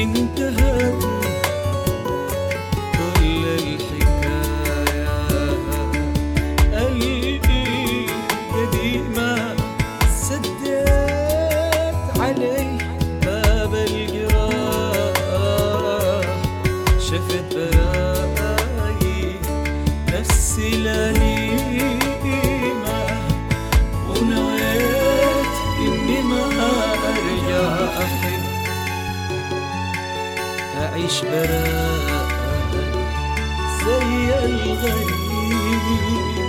انتهت كل الحكاية القديمة، سديت علي باب الجراح، شفت براي نفسي لليمة، ونويت إني ما أرجع أحب أعيش براء زي الغريب،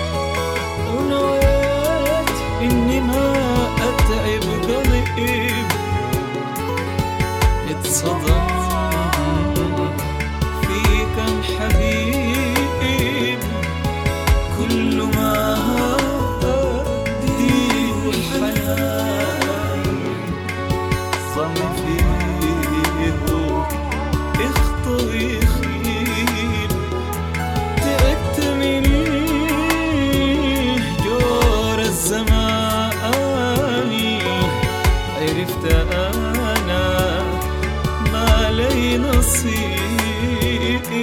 ونويت إني ما أتعب قلبي، اتصدم في كم حبيب، كل ما أديه الحنان صم فيه اخطر يخيل، تعبت من جور الزمان، عرفت أنا ما لي نصيب.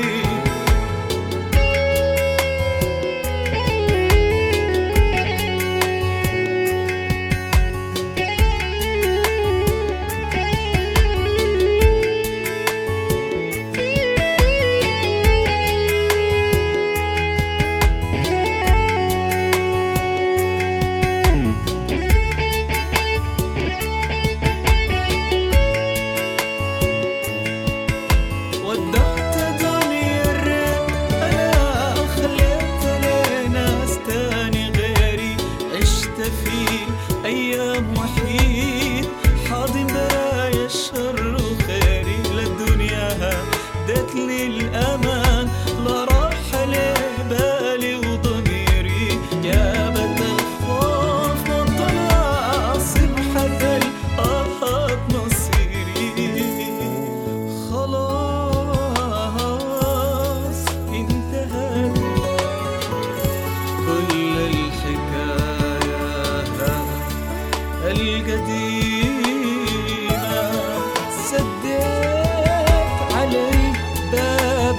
ودعت دنيا الريب، أنا خليت لناس تاني غيري، عشت في أيام وحيد، حاضن برايا الشر وخيري، للدنيا هدت لي الأمان، لا راح لي بالي وضميري، جابت الخوف والطلاع صبحت الآهات مصيري، خلاص انتهت كل الحكاية القديمة، سديت علي باب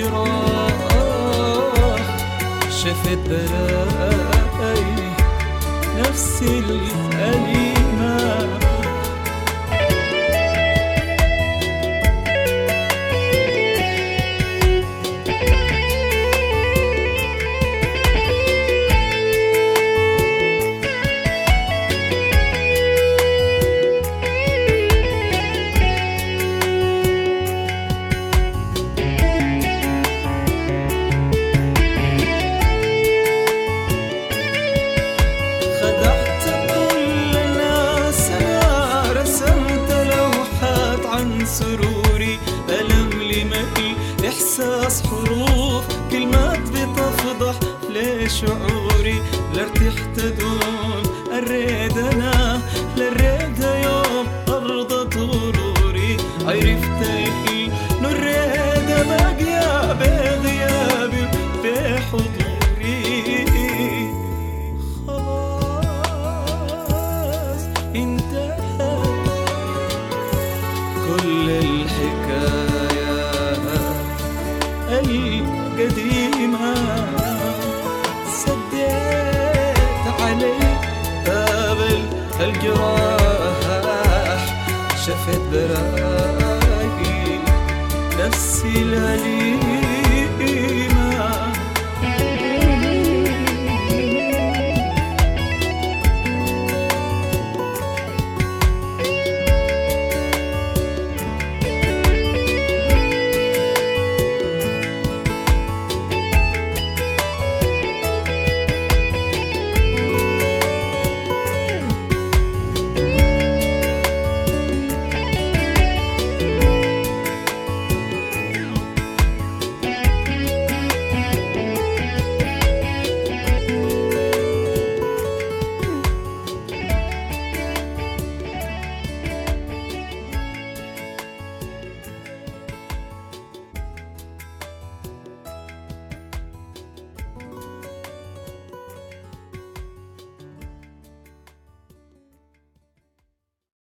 الجراح، شفت براي نفسي الأليمة، سروري ألم لمئي إحساس حروف كلمات بتفضح لشعوري، لا ارتحت دون الريد أنا للريد يوم أرضت غروري، عرفت إنه الريد باقية بغيابي بحضوري، خلاص انتهت كل الحكاية القديمة، سديت علي باب الجراح، شفت براي نفسي لليل.